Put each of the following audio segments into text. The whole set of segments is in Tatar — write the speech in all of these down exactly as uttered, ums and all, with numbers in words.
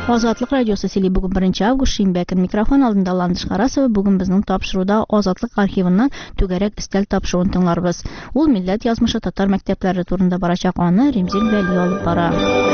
Азатлык радиосы сөйли бүген беренче август шимбә көн микрофон алдында Ландыш Карасова бүген безнең тапшыруда Азатлык архивыннан түгәрәк өстәл тапшыруын тыңларбыз. Ул милләт язмышы татар мәктәпләре турында барачак, аны Римзил Вәли алып бара.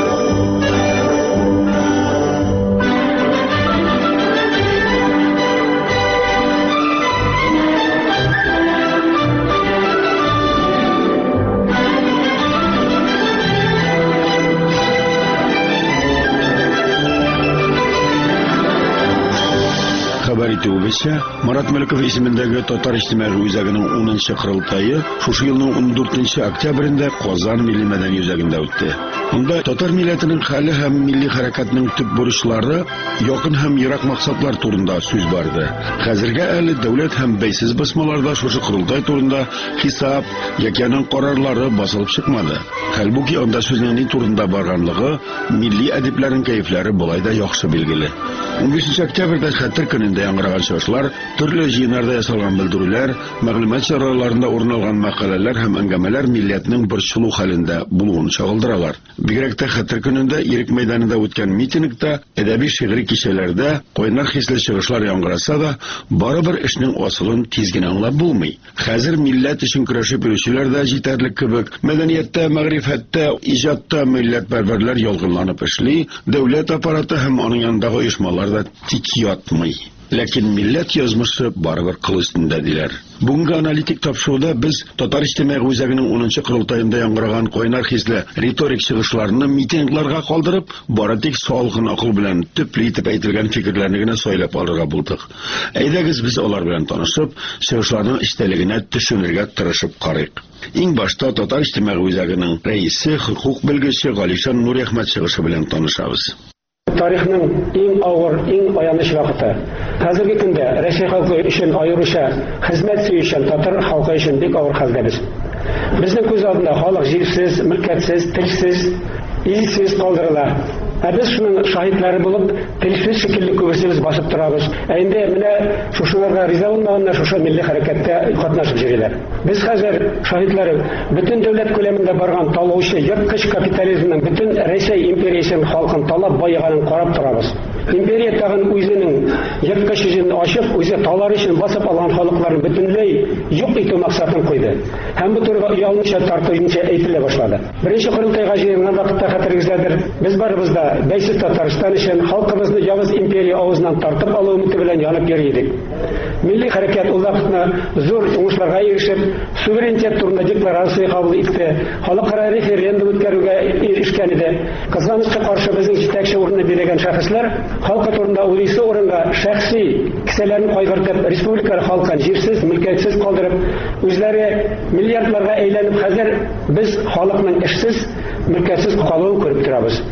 Хәбәр итүебезчә, Марат Мәликов исемендәге Татар иҗтимагый үзәгенең унынчы кырылтайы шушы елның ундүртенче октябрендә Казан милли мәдәни үзәгендә үтте. Монда татар милләтенең хәле һәм милли хәрәкәтнең төп бурычлары, якын һәм ерак максатлар турында сүз барды. Хәзергә әле дәүләт һәм бәйсез басмаларда шушы кырылтай турында хисап яки аның карарлары басылып чыкмады. Хәлбуки анда сүзнең ни турында барганлыгы милли әдипләрнең кәефләре болай да яхшы билгеле. унбишенче октябрьдә Хәтер көнендә яңгыраган чыгышлар, төрле җыеннарда ясалган белдерүләр, мәгълүмат чараларында урын алган мәкаләләр һәм әңгәмәләр милләтнең борчылу хәлендә булуын чагылдыралар. Бигрәк тә Хәтер көнендә Ирек мәйданында үткән митингта, әдәби-шигъри кичәләрдә кайнар хисле чыгышлар яңгыраса да, барыбер эшнең асылын тиз генә аңлап булмый. Хәзер милләт өчен көрәшеп йөрүчеләр дә җитәрлек кебек, мәдәнияттә, мәгърифәттә, иҗатта милләтпәрвәрләр ялгынланып эшли, дәүләт аппараты һәм аның янындагы оешмалар да тик ятмый. Ләкин милләт язмышы барыбер кыл өстендә диләр. Бүгенге аналитик тапшыруда без Татар иҗтимагый үзәгенең унынчы кырылтаенда яңгыраган кайнар хисле риторик чыгышларны митингларга калдырып, бары тик салкын акыл белән төпле итеп әйтелгән фикерләрне генә сайлап алырга булдык. Әйдәгез без алар белән танышып, чыгышларның эчтәлегенә төшенергә тырышып карыйк. Иң башта Татар иҗтимагый үзәгенең рәисе, хукук белгече Галишан Нуриәхмәт чыгышы белән танышабыз. Тарихның иң авыр, иң аяныч вакыты. Хәзерге көндә Рәсәй халкы өчен аеруча хезмәт сөючән татар халкы өчен бик авыр хәлдәбез. Безнең күз алдында халык җирсез, мөлкәтсез, телсез, изсез калдырыла. Ә без шуның шаһитлары булып, телсез шикелле күбесебез басып торабыз. Ә инде менә шушыларга риза булмаганнар шушы милли хәрәкәттә катнашып йөриләр. Без хәзер шаһитлары бөтен дәүләт күләмендә барган талаучы ерткыч капитализмның бөтен Рәсәй империясының халкын талап байыганын карап торабыз. Империя тагын үзенең ерткыч җирен ачып, үзе талар өчен басып алган халыкларны бөтенләй юк итү максатын куйды. Һәм бу турыда ялгышча тартуынча әйтелә башлады. Беренче кырылтайга җыелган вакытта хәтерегездәдер, без барыбыз да бәйсез Татарстан өчен халкыбызны явыз империя авызыннан тартып алу өмете белән янып йөри идек. Милли хәрәкәт ул вакытны зур уңышларга ирешеп, суверенитет турында декларация кабул итте, халыкара референдум үткәрүгә ирешкән иде. Кызганычка каршы безнең җитәкче урынны биләгән шәхесләр халкы турында уйлыйсы урынга шәхси кисәләрен кайгыртып, республика халкын җирсез, мөлкәтсез калдырып, үзләре миллиардларга әйләнеп, хәзер без халыкның эшсез, мөлкәтсез калуын күреп торабыз.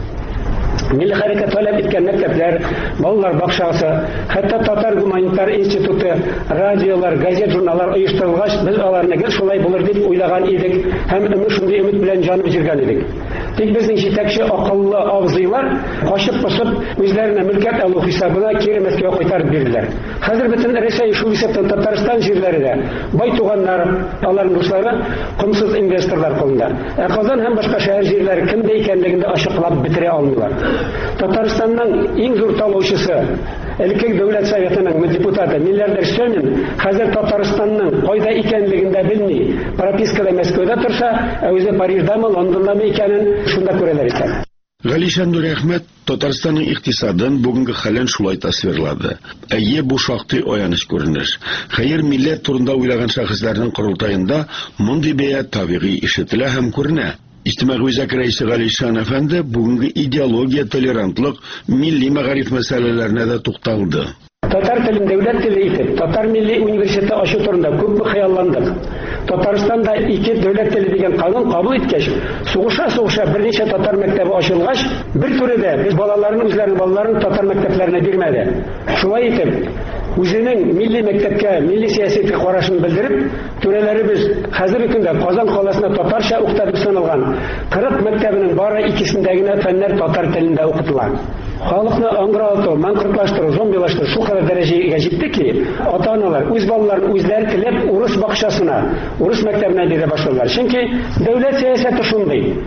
Милли хәрәкәт таләп иткән мәктәпләр, балалар бакчасы, хәтта Татар гуманитар институты, радиолар, газет, журналлар оештырылгач, без аларны гел шулай булыр дип уйлаган идек һәм үмит шундый өмет белән җанып җиргән идек. Тик безнең җитәкче акыллы абзыйлар качып-посып үзләренә мөлкәт алу хисабына кире Мәскәүгә кайтарып бирделәр. Хәзер бөтен Рәсәй шу исәптән Татарстан җирләре дә бай туганнар, аларның дуслары комсыз инвесторлар кулында. Ә Казан һәм башка шәһәр җирләре кемдә икәнлегендә ачыклап бетерә алмыйлар. Татарстанның иң зур талаучысы, элекке дәүләт советының депутаты миллиардер Сөнин хәзер Татарстанның кайда икәнлегендә белми, пропискада Мәскәүдә торса, ә үзе Париждамы, Лондондамы икәнен шунда күрәләр икән. Галишан Нуриәхмәт Татарстанның икътисадын бүгенге хәлен шулай тасвирлады. Әйе, бу шактый аяныч күренеш. Хәер, милләт турында уйлаган шәхесләрнең кырылтаенда мондый бәя табигый ишетелә һәм күренә. Иҗтимагый үзәк рәисе Галишан әфәнде бүгенге идеология, толерантлык, милли мәгариф мәсьәләләренә дә тукталды. Татар телен дәүләт теле итеп, Татар милли университеты ачу турында күпме хыялландык. Татарстанда ике дәүләт теле дигән канун кабул иткәч, сугыша-сугыша берничә татар мәктәбе ачылгач, бер түрәдә без балаларның үзләренең балаларын татар мәктәпләренә бирмәде. Шулай итеп, үзенең милли мәктәпкә, милли сиясәткә карашын белдереп, түрәләребез хәзерге көндә Казан каласында татарча укытып саналган кырык мәктәбенең бары икесендә генә фәннәр татар телендә укытыла. Халыкны аңгырату, манкортлаштыру, зомбилаштыру шушы дәрәҗәгә җитте ки, ата-аналар үз балаларын үзләре теләп урыс бакчасына, урыс мәктәбенә бирә башладылар. Чөнки дәүләт сиясәте шундый.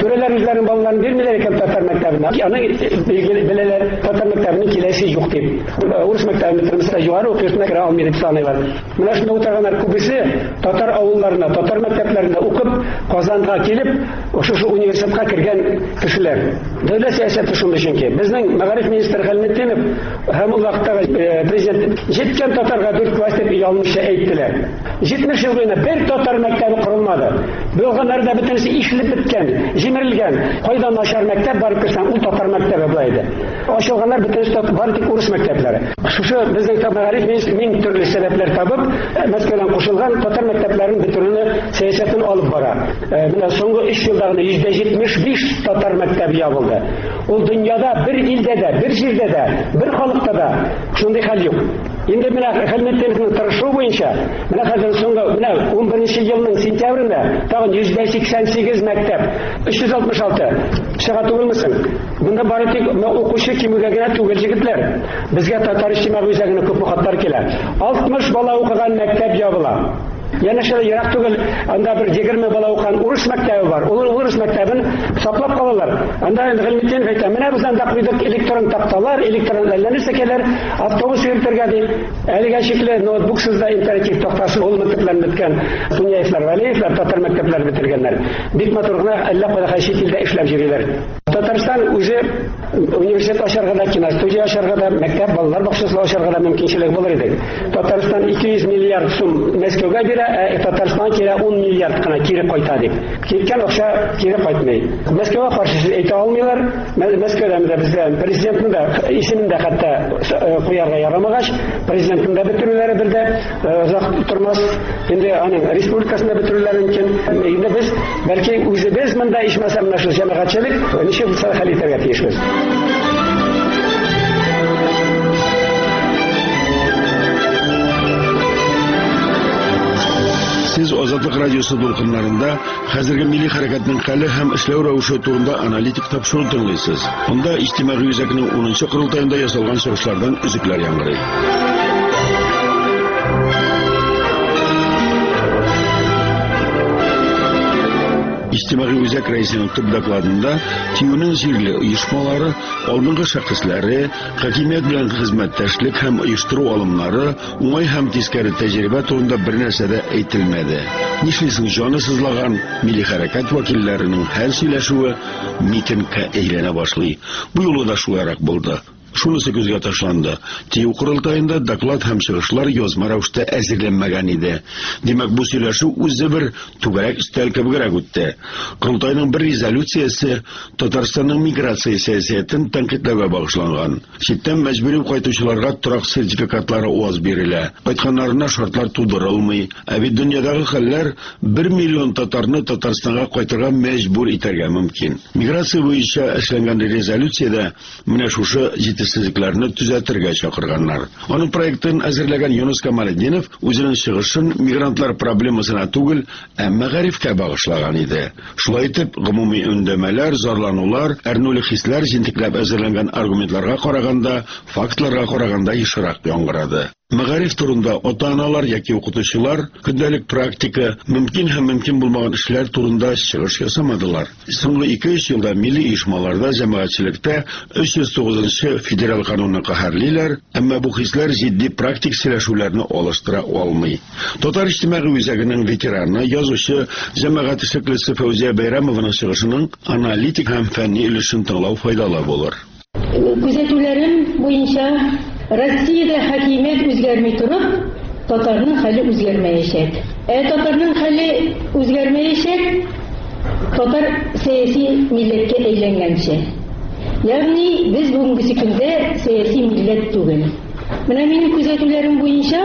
Төрелер үзләренең балаларын бирмиләр икән татар мәктәбенә. Аны беләләр, татар мәктәбенең киләсе юк дип. Урыс мәктәбен бетермәсә югары укытуына керә алмый дип саныйлар. Менә шунда утырганнар күбесе татар авылларына, татар мәктәпләрендә укып, Казанга килеп, шушы университетка кергән кешеләр. Дәүләт сәясәте шундый чөнки. Безнең мәгариф министры Хәлметдинов һәм ул вакыттагы президент җиткән татарга дүрт класс дип ялмыша әйттеләр. җитмеш ел буена бер татар мәктәбе корылмады. Булганнарда бөтенесе ишелеп беткән, җимерелгән. Кайдан начар мәктәп барып керсәң, ул татар мәктәбе була иде. Ачылганнар бөтенесе бар тик урыс мәктәпләре. Шушы безнең мәгариф министры мең төрле сәбәпләр табып, Мәскәүдән кушылган татар мәктәпләрен бетерүне сәясәтен алып бара. Менә соңгы өч елда гына йөз җитмеш биш татар мәктәбе ябылды. Ул дөньяда бер илдә дә, бер җирдә дә, бер халыкта да шундый хәл юк. Инде менә Хәлметдиновның тырышу буенча, менә хәзер соңгы менә ун беренче елның сентябрендә тагын йөз сиксән сигез мәктәп, өч йөз алтмыш алты чыга түгелмесең? Бunda бары тик укучы кимүгә генә түгел җегетләр. Безгә татар иҗтимагый үзәгенә күп хаттар килә. алтмыш бала укыган мәктәп ябыла. Яна шулай ерак түгел, анда бер егерме бала укыган урыс мәктәбе бар. Ул урыс мәктәбен саклап калалар. Анда Гыйлметдин әйтә, менә без анда куйдык электрон такталар, электрон нәрсәләр, автобус йөртергә ди. Әлегә шикле ноутбуксыз да интерактив тактасы ул мәктәпләрне биткән Тунияевлар, Валиевлар татар мәктәпләрен битергәннәр. Бик матур гына әллә кайда хәшит илдә эшләп йөриләр. Татарстан үзе университет ачарга да, киностудия ачарга да, мәктәп балалар бакчасы ачарга да мөмкинчелек булыр иде. Татарстан ике йөз миллиард сум Мәскәүгә бирә, ә Татарстан кирә ун миллиард кына кире кайта дип. Киткән акча кире кайтмый. Мәскәүгә каршы әйтә алмыйлар. Мәскәүдә дә бездә президентны да исемен дә хәтта куярга ярамагач, президентны да бетерүләре бердә озак тормас. Инде аның республикасында бетерүләре мөмкин. Инде без бәлки үзебез монда ишмәсәм менә шул җәмәгатьчелек ничек булса хәл итәргә тиешбез. Siz Azadlık Radyosu dolkınlarında hәзерге milli harekatның хәле һәм эшләү рәвеше турында аналитик тапшыру тыңлыйсыз. Онда иҗтимагый үзәкнең унынчы курултаенда ясалган чыгышлардан үзекләр яңгырый. İctimai Үзәк рәисенең төп докладында ТИҮнең җирле оешмалары, алдынгы шәхесләре, хакимият белән хезмәттәшлек һәм оештыру алымнары, уңай һәм тискәре тәҗрибә турында бер нәрсә дә әйтелмәде. Нишлисең, җаны сызлаган милли хәрәкәт вәкилләренең хәл сөйләшүе митингка әйләнә башлый. Бу юлы да шулайрак булды. Шунысы күзгә ташланды. ТИҮ курултаенда доклад һәм чыгышлар язма рәвештә әзерләнмәгән иде. Димәк, бу сөйләшү үзе бер түгәрәк өстәл кебегрәк үтте. Курултайның бер резолюциясе Татарстанның миграция сәясәтен тәнкыйтьләүгә багышланган. Читтән мәҗбүри кайтучыларга торак сертификатлары уаз бирелә. Кайтканнарына шартлар тудырылмый. Ә бит дөньядагы хәлләр бер миллион татарны Татарстанга кайтырга мәҗбүр итәргә мөмкин. Миграция буенча эшләнгән резолюциядә менә шушы җитешсезлекләрне төзәтергә чакырганнар. Аның проектын әзерләгән Юнус Камалетдинов үзенең чыгышын мигрантлар проблемасына түгел, ә мәгарифкә багышлаган иде. Шулай итеп, гомуми өндәмәләр, зарланулар, әрнүле хисләр җентекләп әзерләнгән аргументларга караганда, фактларга караганда ешрак яңгырады. Мәгариф турында ата-аналар яки укытучылар көндәлек практика, мөмкин һәм мөмкин булмаган эшләр турында чыгыш ясамадылар. Соңгы ике-өч елда милли оешмаларда, җәмәгатьчелектә өч йөз тугызынчы федераль канунны каһәрлиләр, әмма бу хисләр җитди практик сөйләшүләрне алыштыра алмый. Татар иҗтимагый үзәгенең ветераны, язучы, җәмәгать эшлеклесе Фәүзия Бәйрәмованың чыгышының аналитик һәм фәнни өлешен тыңлау файдалы булыр. Күзәтүләрем буенча Россиядә хакимият үзгәрмәй торып, татарның хәле үзгәрмәячәк. Ә татарның хәле үзгәрмәячәк, татар сәяси милләткә әйләнгәнчә. Ягъни без бүгенге көндә сәяси милләт түгел. Менә минем күзәтүләрем буенча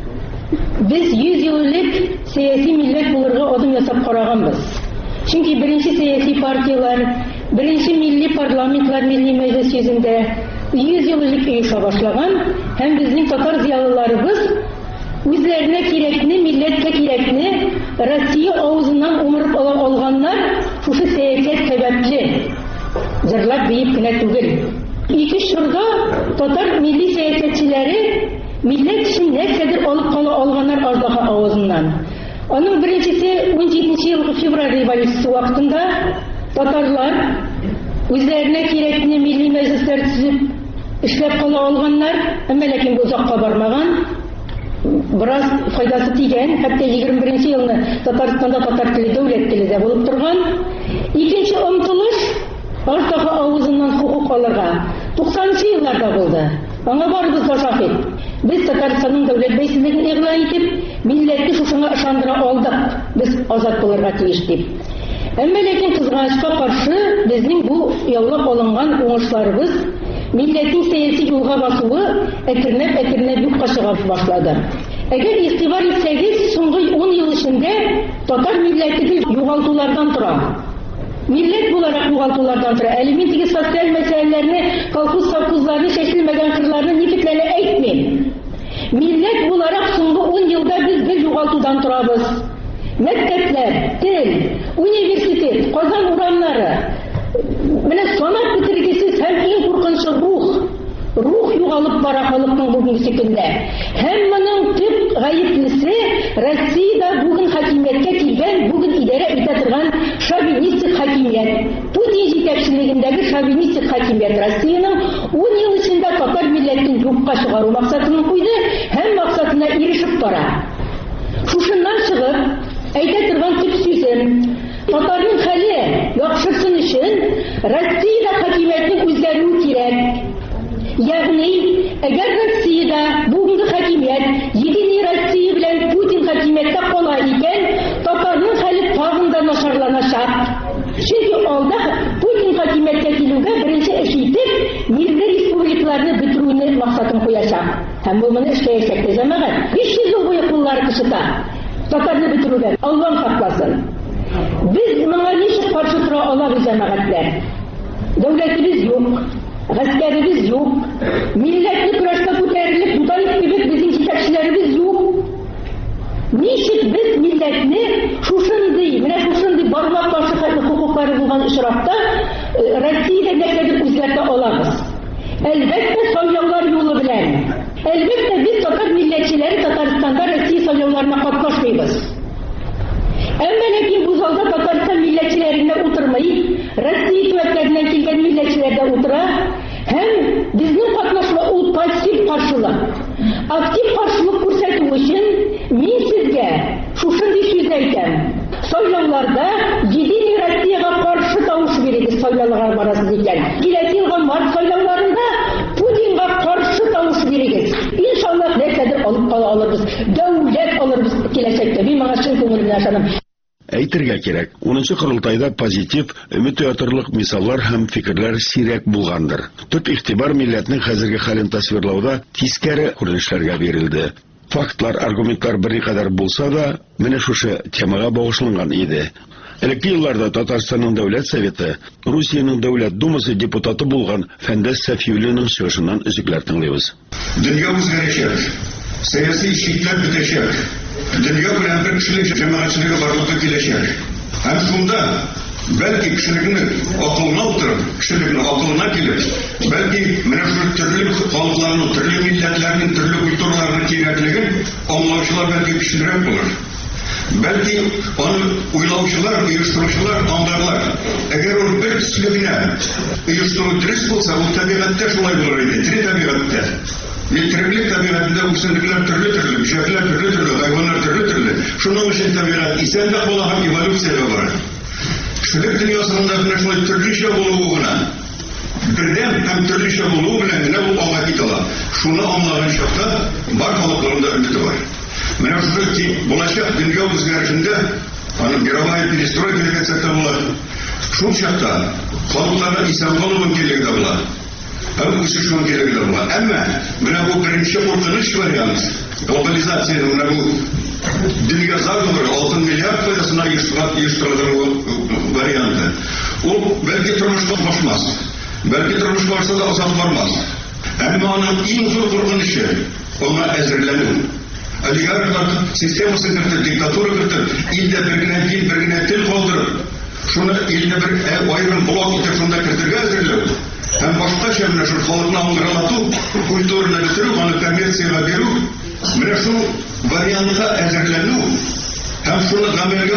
без йөз еллык сәяси милләт булырга адым ясап караганбыз. Чөнки беренче сәяси партиялар, беренче милли парламентлар милли мәҗлес йөзендә йөз еллык оеша башлаган һәм безнең татар зыялыларыбыз үзләренә кирәкне, милләткә кирәкне Россия авызыннан умырып ала алганнар шушы сәясәт сәбәпле. Җырлап биеп кенә түгел. Ике шурда татар милли сәясәтчеләре милләт өчен нәрсәдер алып кала алганнар аждаһа авызыннан. Аның беренчесе ун җиденче елгы февраль революциясе вакытында татарлар үзләренә кирәкле милли мәҗлесләр төзеп эшләп кала алганнар, әмма ләкин бу озакка бармаган. Біраз файдасы тигән, хәтта егерме беренче елны Татарстанда татар теле дәүләт теле дә булып торган. Икенче омтылыш артагы авызыннан хукук алырга туксанынчы елларда булды. Аңа барыбыз да шаһит. Без Татарстанның дәүләт бәйсезлеген игълан итеп, милләтне шушыңа ышандыра алдык. Без азат булырга тиеш дип. Әмма ләкин кызганычка каршы безнең бу яулап алынган уңышларыбыз милләтнең сәяси юлга басуы әкренләп-әкренләп юкка чыга башлады. Әгәр игътибар итсәгез, соңгы он ел эчендә татар милләте югалтулардан тора. Милләт буларак югалтулардан тора. Әле мин теге социаль мәсьәләләрне, колхоз-совхозларны, чәчелмәгән кырларны никетләре әйтмим. Милләт буларак соңгы он елда без бер югалтудан торабыз. Мәктәпләр, тел, университет, Казан урамнары, менә санап бетергесез һәм иң куркынычы рух. Рух югалып бара халыкның бүгенге көндә. Һәм моның төп гаеплесе Россиядә бүген хакимияткә килгән, бүген идарә итә торган шовинистик хакимият. Путин җитәкчелегендәге шовинистик хакимият Россиянең он ел эчендә татар милләтен юкка чыгару максатын куйды һәм максатына ирешеп бара. Шушыннан чыгып, әйтә торган төп сүзем, татарның хәле яхшырсын өчен Россиядә хакимиятның үзгәрүе кирәк. Ягъни, әгәр Россиядә бүгенге хакимият Единая Россия белән Путин хакимияттә кала икән, татарның хәле тагын да начарланачак. Чөнки алда Путин хакимияткә килүгә беренче эш итеп, милли республикаларны бетерүне максатын куячак. Һәм бу моны эшләячәк тә җәмәгать. биш йөз ел буе куллары кышыта. Татарны бетерүгә Аллаһ сакласын. Без моңа ничек каршы тора алабыз, җәмәгатьләр? Дәүләтебез юк. Гаскәребез юк, милләтне көрәшкә күтәрелеп, Дутаев кебек безнең җитәкчеләребез юк. Ничек без милләтне шушындый, менә шушындый барлап ташы хукуклары булган очракта Россиядә нәрсәдер үзгәртә алабыз? Әлбәттә, сайлаулар юлы белән. Әлбәттә, без татар милләтчеләре Татарстанда Россия сайлауларына катнашмыйбыз. Әмма ләкин бу залда Татарстан милләтчеләренә утырмый, Россия төбәкләреннән килгән милләтчеләр дә утыра, һәм безнең катнашма ул пассив каршылык. Актив каршылык күрсәтү өчен мин сезгә шушындый сүз әйтәм. Сайлауларда Единая Россияга каршы тавыш бирегез, сайлауларга барасыз икән. Киләсе елга март сайлауларында Путинга каршы тавыш бирегез. Иншаллах, нәрсәдер алып кала алырбыз. Дәүләт алырбыз киләчәктә. Мин моңа чын күңелдән ышанам. Әйтергә кирәк, унынчы корылтайда позитив, өмет уятырлык мисаллар һәм фикерләр сирәк булгандыр. Төп игътибар милләтнең хәзерге хәлен тасвирлауда тискәре күренешләргә бирелде. Фактлар, аргументлар берникадәр булса да, менә шушы темага багышланган иде. Элекке елларда Татарстанның дәүләт советы, Русиянең дәүләт думасы депутаты булган Фәндәс Сафиуллинның чыгышыннан өзекләр тыңлыйбыз. Дөнья үзгәрәчәк, сәяси чикләр бетәчәк. Дөнья белән бер кешелек җәмәгатьчелеге барлыкка киләчәк. Һәм шунда бәлки кешелекне акылына утырып, кешелекне акылына килеп, бәлки менә шул төрле халыкларның, төрле милләтләрнең, төрле культураларның кирәклеген аңлаучылар бәлки кешеләргә булыр. Бәлки аны уйлаучылар, оештыручылар аңларлар. Әгәр ул бер төслегенә оештыру дөрес булса, ул табигатьтә шулай булыр иде, тере табигатьтә. Милтерелек табигатында үсемлекләр төрле-төрле, бишәкләр төрле-төрле, хайваннар төрле-төрле. Шуның өчен табигать исән дә була һәм эволюциягә бара. Кешелек дөньясында менә шулай төрлечә булуы гына, бердәм һәм төрлечә булуы белән генә ул алга китә ала. Шуны аңлаган чакта бар халыкларында өмете бар. Менә шушы ки булачак дөнья үзгәрешендә, аны мировая перестройка дигән сәттә була. Шул чакта халыкларның исән калу мөмкинлеге дә була. Һәм үсеш мөмкинлеге дә була. Әмма менә бу беренче куркыныч вариант, глобализациянең менә бу дөнья заговоры алтын миллиард файдасына оештырылган варианты. Ул бәлки тормышка башмас. Бәлки тормыш барса да озак бармас. Әмма аның иң зур куркынычы аңа әзерләнү. Олигархлар системасын кертеп, диктатура кертеп, илдә бер генә дин, бер генә тел калдырып, шуны илдә бер айрым блок итеп шунда кертергә әзерләү. Һәм башкача менә шул халыкны аңгыралату, культураны бетерү, аны коммерциягә бирү, менә шул вариантка әзерләнү һәм шуны гамәлгә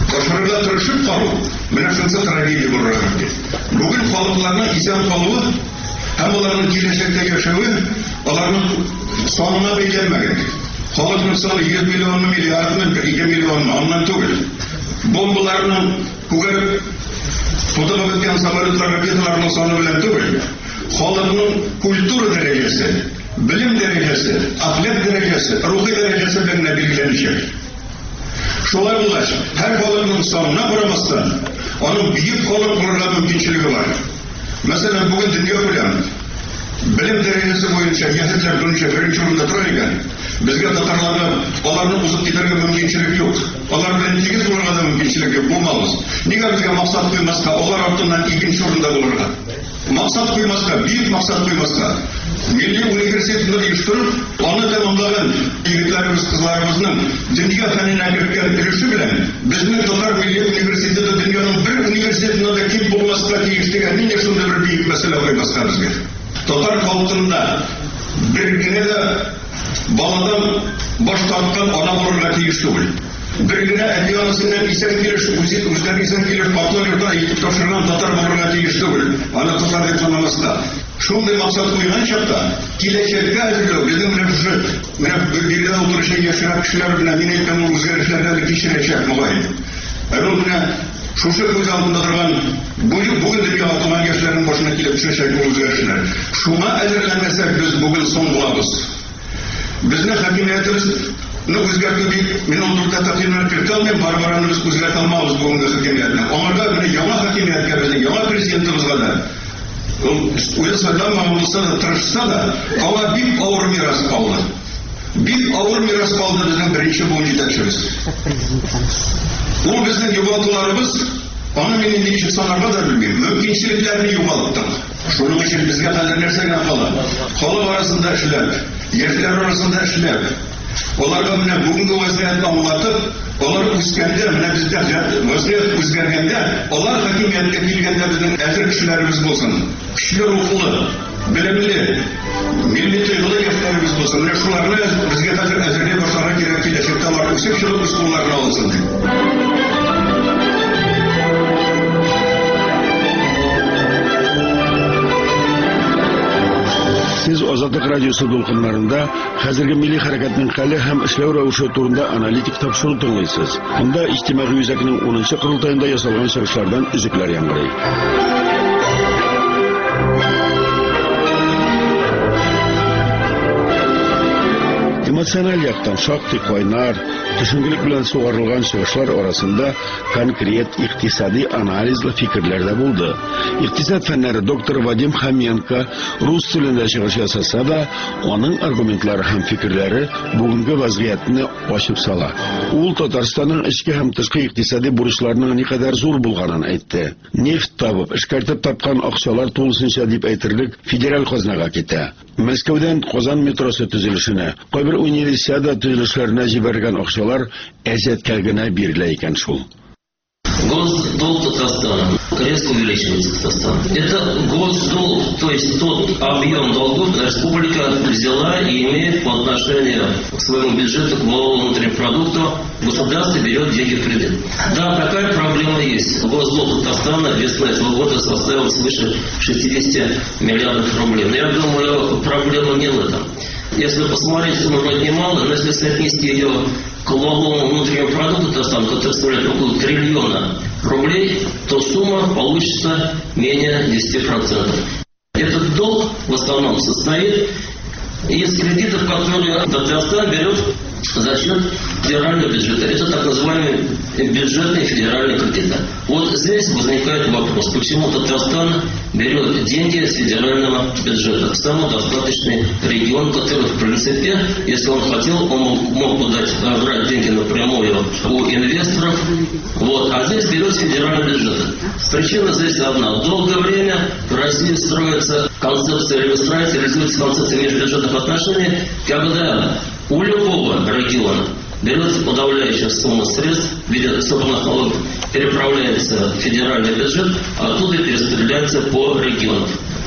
Ашырга тырышып калу, менә шунысы трагедия булырга мөмкин. Бүген халыкларның исән калуы һәм аларның киләчәктә яшәве, аларның санына бәйләнмәгән. Халыкның саны йөз миллионны, миллиардны, ике миллионны, аннан түгел. Бомбаларның күгәреп тотылып беткән самолетлар, ракеталарның саны белән түгел. Халыкның культура дәрәҗәсе, билим дәрәҗәсе, әхлак дәрәҗәсе, рухи дәрәҗәсе белән билгеләнәчәк. Шулай булгач, һәр халыкның санына карамастан, аның бөек халык булырга мөмкинчелеге бар. Мәсәлән, бүген дөнья белән билим дәрәҗәсе буенча яһүдләр буенча беренче урында тора икән. Безгә татарларга аларны узып китәргә мөмкинчелек юк. Алар белән тигез булырга да мөмкинчелек юк булмабыз. Нигә безгә максат куймаска, алар артыннан икенче урында булырга? Максат куймаска, бөек максат куймаска. Милли университетны оештырып, аны тәмамлаган егетләребез, кызларыбызның дөнья фәненә кергән өлеше белән безнең Татар милли университеты дөньяның бер университетында да ким булмаска тиеш дигән нинди шундый бер бөек мәсьәлә куймаска безгә. Татар халкында бер генә дә баладан баш тарткан ана булырга тиеш түгел. Бер генә әти-анасыннан исән килеш, үзләре исән килеш, патларда итеп тапшырган татар булырга тиеш түгел. Аны татар дип санамаска. Шундый максат куйган чакта, киләчәккә әзерләү, безнең менә бергә утырышы яшьрәк кешеләр белән мин әйткән үзгәрешләрне кичерәчәк мөгаен. Әмма менә шушы күз алдында торган бүген дөньяга туган яшьләрнең башына килеп төшәчәк бу үзгәрешләр. Шуңа әзерләнмәсәк, без бүген соң булабыз. Безнең хакимиятебезне үзгәртү бик мин андурда тәкъдимнәр кертәлмәм, бар-бараны без үзгәртә алмабыз бүгенге хакимиятне. Аңарда менә яңа хакимияткә безнең яңа президентыбызга да Уел Саддам булса да, тырышса да, аңа бик авыр мирас калды. Бик авыр мирас калды безнең беренче буын җитәкчебез. Ул безнең югалтуларыбыз, аны мин инде ничек санарга да белмим. Мөмкинчелекләрне югалттык. Шуның өчен безгә хәзер нәрсә генә кала? Халык арасында эшләп, яшьләр арасында эшләп, аларга менә бүгенге вазгыятны аңлатып, алар үскәндә, менә бездә вазгыят үзгәргәндә, алар хакимияткә килгәндә безнең әзер кешеләребез булсын. Көчле рухлы, белемле, милли тойгылы яшьләребез булсын. Менә шуларны безгә хәзер әзерләп башларга кирәк, киләчәктә алар үсеп чыгып үз кулларына алсын дип. Siz Azadlık Radyosu dolkınlarında hazırki milli harekatning hali hem işlev rəvişi turunda analitik tapşırı tınlaysız. Bunda İçtimai Yüzakının onuncu qurultayında yasalgan çıkışlardan üzükler yangırayı. Emosional yaktan şakti kaynar, düşüngülük bilen suğarılgan çıkışlar arasında konkret iktisadi analizli fikirler de buldu. İktisat fenleri doktor Vadim Xamenko Rus tilinde çıkış yasasa da onun argumentleri hem fikirleri bugünkü vaziyetini açıp sala. Ул Татарстанның içki hem tışkı iktisadi burçlarının ne kadar zor bulganını aytты. Neft tabıp, işkartıp tapkan akçalar to'lsincha deb aytırlık federal qaznaga kete. Moskvadan Qozon metrosi tuzilishine, Qo'yber Universiada tuzilishlarına jibergan akçalar әзәткә генә бирелә икән шул. Госдолг Татарстана резко увеличивается Татарстан. Это госдолг, то есть тот объем долгов, который республика взяла и имеет по отношению к своему бюджету, к валовому внутреннему продукту, государство берет деньги в кредит. Да, такая проблема есть. Госдолг Татарстана весной этого года составил свыше шестьдесят миллиардов рублей. Но я думаю, проблема не в этом. Если посмотреть, сумма вроде немало, но если соотнести ее к валовому внутреннему продукту Татарстана, который составляет около триллиона рублей, то сумма получится менее десяти процентов. Этот долг в основном состоит из кредитов, которые Татарстан берет за счет федерального бюджета. Это так называемые бюджетные федеральные кредиты. Вот здесь возникает вопрос, почему Татарстан берет деньги с федерального бюджета. Самодостаточный регион, который, в принципе, если он хотел, он мог, мог подать, брать деньги напрямую у инвесторов. Вот, а здесь берет федеральный бюджет. Причина здесь одна. Долгое время в России строится концепция, или выстраивается, реализуется концепция межбюджетных отношений, когда у любого региона берется подавляющая сумма средств в виде собранных налогов, переправляется в федеральный бюджет, а оттуда перераспределяется по регионам.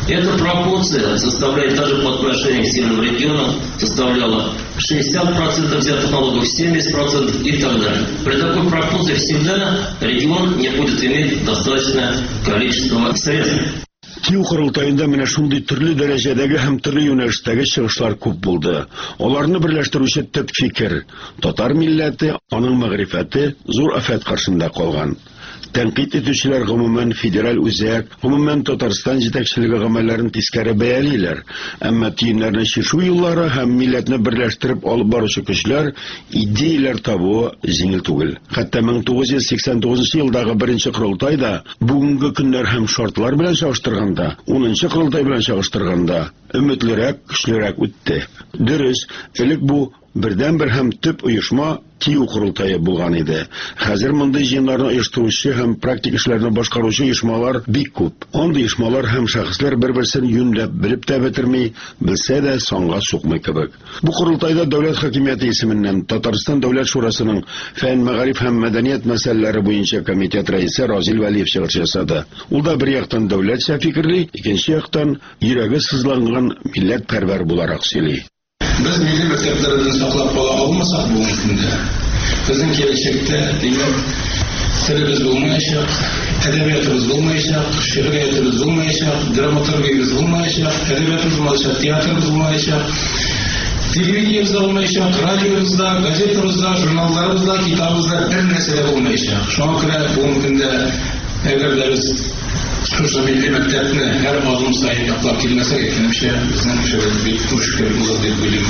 Эта пропорция составляет даже по отношению к северным регионам, составляла шестьдесят процентов взятых налогов, семьдесят процентов и так далее. При такой пропорции всегда регион не будет иметь достаточное количество средств. Тиу курултайында менә шундый төрле дәрәҗәдәге һәм төрле юнәлештәге чыгышлар күп булды. Аларны берләштерүче төп фикер — татар милләте, аның мәгърифәте зур афәт каршында калган. Тәнкыйть итүчеләр гомумән федераль үзәк, гомумән Татарстан җитәкчелеге гамәлләрен тискәре бәялиләр. Әмма тиеннәрне чишү юллары һәм милләтне берләштереп алып баручы көчләр идеяләр табуы җиңел түгел. Хәтта мең тугыз йөз сиксән тугызынчы елдагы беренче курултайда бүгенге көннәр һәм шартлар белән чагыштырганда, унынчы курултай белән чагыштырганда өметлерәк, көчлерәк үтте. Дөрес, элек бу бердән-бер һәм төп оешма Тиу курултайы булган иде. Хәзер мондый җыеннарны оештыручы һәм практик эшләрне башкаручы оешмалар бик күп. Андый оешмалар һәм шәхесләр бер-берсен юньләп белеп тә бетерми, белсә дә санга сукмый кебек. Бу курултайда дәүләт хакимияте исеменнән Татарстан дәүләт шурасының фән, мәгариф һәм мәдәният мәсьәләләре буенча комитет рәисе Разил Вәлиев чыгыш ясады. Ул да бер яктан дәүләтчә фикерли, икенче яктан йөрәге сызланган милләтпәрвәр буларак сөйли. Biz milli məktəblərimizi saxlab qala almasaq bu mümkündür. Bizim gələcəkdə demək, telimiz olmayacaq, ədəbiyyatımız olmayacaq, şeiriyyatımız olmayacaq, dramaturgiyamız olmayacaq, ədəbiyyatımız olmayacaq, teatrımız olmayacaq, televizyamızda olmayacaq, radyomuzda, gazetamızda, jurnallarımızda, kitabımızda bir məsələ olmayacaq. Şuna görə bu mümkündə əgər də biz Şurada milli məktəbini hər adım sayın yapılaq kilməsə etmişə, bizdən şöyle bir müşkülümüz deyib bilim.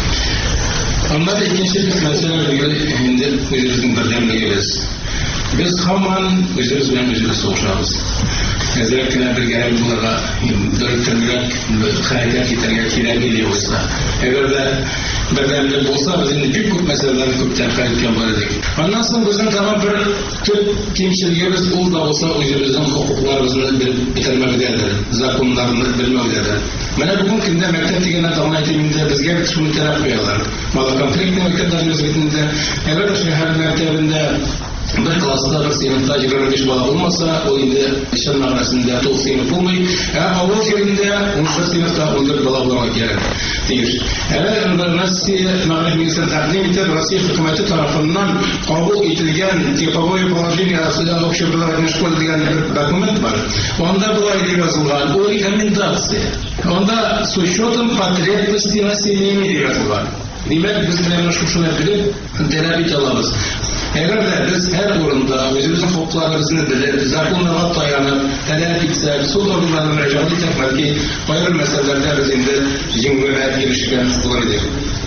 Onlar da ikinci bir məsələlərlə görə indi özümüzün birləmlə geliz. Biz hamman özümüz bilən özümüz soğuşağız. Özellikle bir gəlib bunlara dörttənmürək xərəkət etərgə kirə geliyorsa. Eğer de birləmlik olsa, biz indi bir көп məsələlərini köpdən xərəkən var edik. Ondan sonra bizden tamam bir tüp kimçiligimiz ol da olsa özümüzün hukuklarımızı bilip bitirməkdədir, zakonlarını bilməkdədir. Mənə bugün kimdə məktəb degəndən tamam etimində bizə bir şunu tərəf qoyarlar. Mala konfliktli məktəblərin özbetində, əgər şəhər məktəbində bir klasda bir sınıfta yigirma beş bala olmasa, o indi işin mağarasında to'rt sınıf olmay, avval yerinde on bir sınıfta on dört bala olmak gerek. Deyir. Eğer Rossiya Mağrib Ministrinin təqdim etib, Rossiya hökuməti tarafından qabul etilgan tipovoye положение общеобразовательной школы degan bir dokument var. Onda bu ayda yazılgan, o rekomendatsiya. Onda с учетом потребностей населения yazılgan. Demek biz bilen şu şunu bilip talep ete alabız. Eğer de biz her orunda özümüzün hukuklarımızı bilip, zakonlara dayanıp, talep etsek, sol organlarına müracaat etsek belki hayır meselelerde biz indi jingöne erişken olabilir.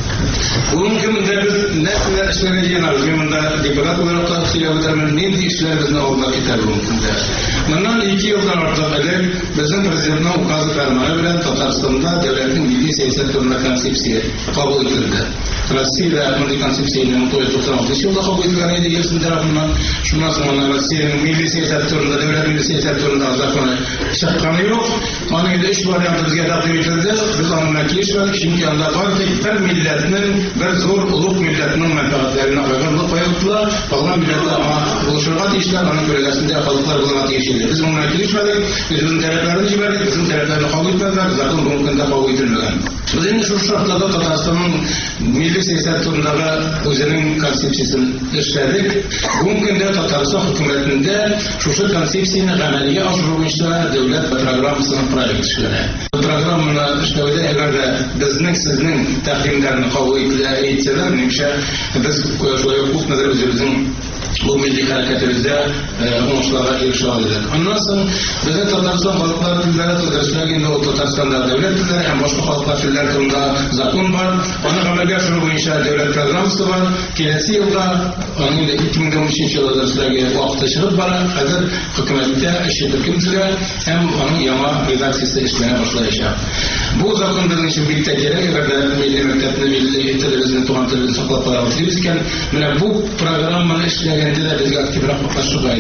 Bunun kiminde biz ne işlere yanarız? Yanında deputat olarak da silahlarımın neydi işlerimizden olmak yeter mümkünde. Bundan iki yıldan artık elek bizim prezidentin ukazı fermanı bilen Tatarstan'da devletin milli siyaset turuna konsepsiye kabul edildi. Rossiyada bunday konsepsiyani ming to'rt yuz to'qson oltinchi yılda kabul edilgan edi Yeltsin tarafından. Shundan so'ng Rossiyaning milli siyosat turida, davlat milli siyosat turida zakoni chiqqani yo'q. Ana endi ish varianti bizga taqdim etildi. Biz uni kelishmadik, chunki unda barcha bir millatning, bir zo'r ulug' millatning manfaatlarini ayg'irlik qo'yibdilar. Qolgan millatlar bo'lishga tegishli, ana ko'rgazmada xalqlar bilan tegishli. Biz uni kelishmadik, bizning talablarimiz jibardik, bizning talablarni qabul etmadilar, zakon mumkinda qabul etilmagan. Biz endi shu shartlarda Tataristonning milli siyosat turundagi o'zining konsepsiyasini ishladik. Bugungi kunda Tatariston hukumatida shu konsepsiyani amalga oshirish bo'yicha davlat programmasining proyekti ishlanadi. Bu programmani ishlovda agar bizning sizning taqdimlarni qabul etsalar, menimcha biz ko'p nazar o'zimizning bu milli harakatimizda o'nishlarga erisha oldik. Ondan so'ng bizning Tatariston xalqlari tillari to'g'risidagi o Tataristonda davlat tillari ham boshqa xalqlar tillari turida zakon bor. Uni amalga oshirish bo'yicha davlat programmasi bor. Kelasi yilda uning ikki ming o'n uchinchi yilda sizlarga vaqtda chiqib boradi. Hozir hukumatda ish turkumchilar ham uning yangi redaksiyasida ishlana boshlayapti. Bu zakon bizning uchun bitta kerak, agarda milliy maktabni, milliy tilimizni, tuman tilimizni saqlab qolamiz ekan, mana bu programmani ishlagan bizga aktivroq qatnashib qo'yadi.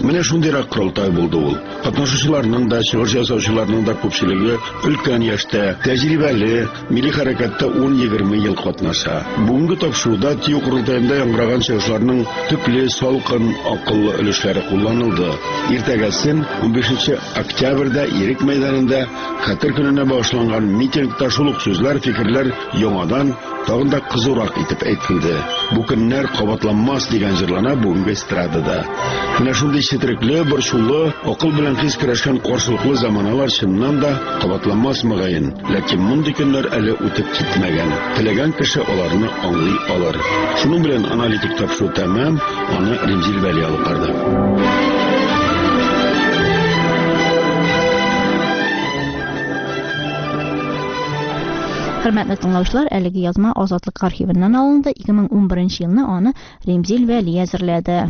Менә шундыйрак курултай булды ул. Катнашучыларның да, чыгыш ясаучыларның да күпчелеге өлкән яшьтә, тәҗрибәле, милли хәрәкәттә он-егерме ел катнаша. Бүгенге тапшыруда ТИҮ курултаенда яңгыраган чыгышларның төпле, салкын, акыллы өлешләре кулланылды. Иртәгәсен унбишенче октябрьдә Ирек мәйданында Хәтер көненә багышланган митингта шул ук сүзләр, фикерләр яңадан тагын да кызурак итеп әйтелде. Бу көннәр кабатланмас дигән җырлана бүгенге эстрадада. Менә шундый четерекле, борчулы, акыл белән хис көрәшкән каршылыклы заманалар чыннан да кабатланмас мөгаен. Ләкин мондый көннәр әле үтеп китмәгән. Теләгән кеше аларны аңлый алыр. Шуның белән аналитик тапшыру тәмам, аны Римзил Вәли алып барды. Хөрмәтле тыңлаучылар, әлеге язма Азатлык архивыннан алынды. ике мең унберенче елны аны Римзил Вәли әзерләде.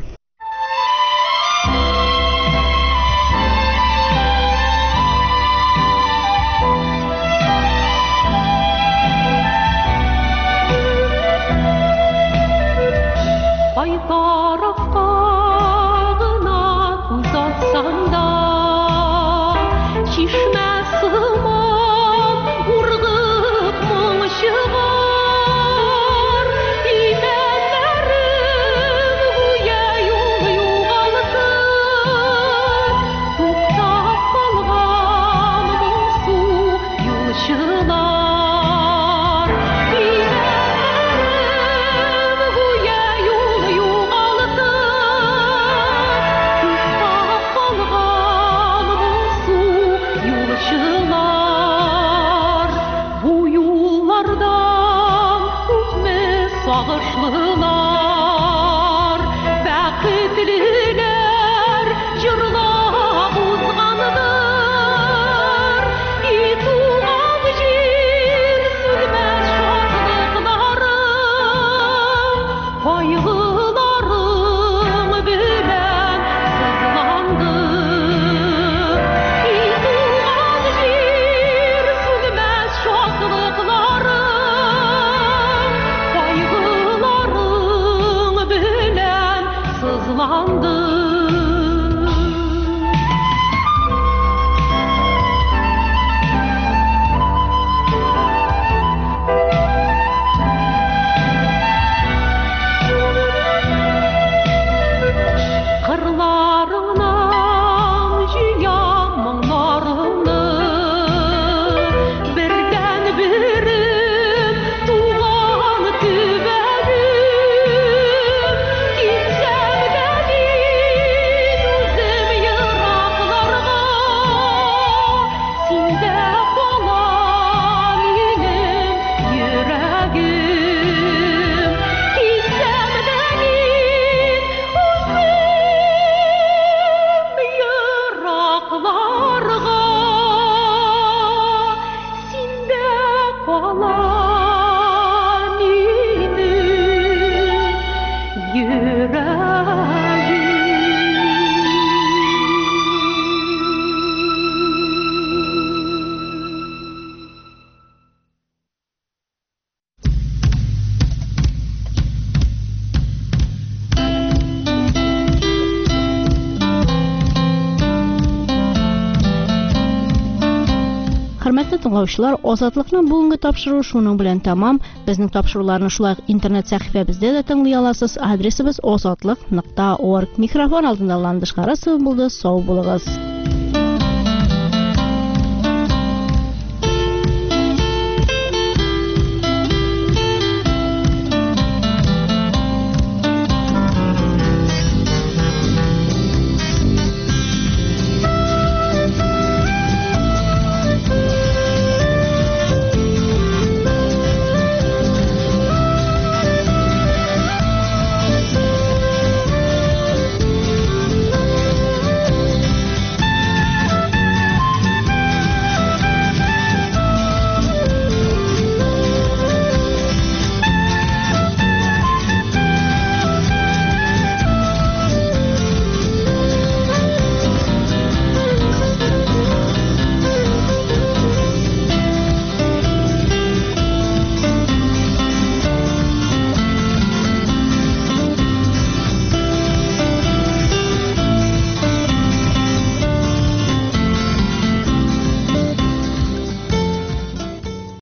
Хөрмәтле тыңлаучылар, Азатлыкның бүгенге тапшыруы шуның белән тәмам. Безнең тапшыруларны шулай интернет сәхифәбездә дә тыңлый аласыз. Адресыбыз азатлык нокта орг. Микрофон алдында Ландыш Карасов булды. Сау булыгыз.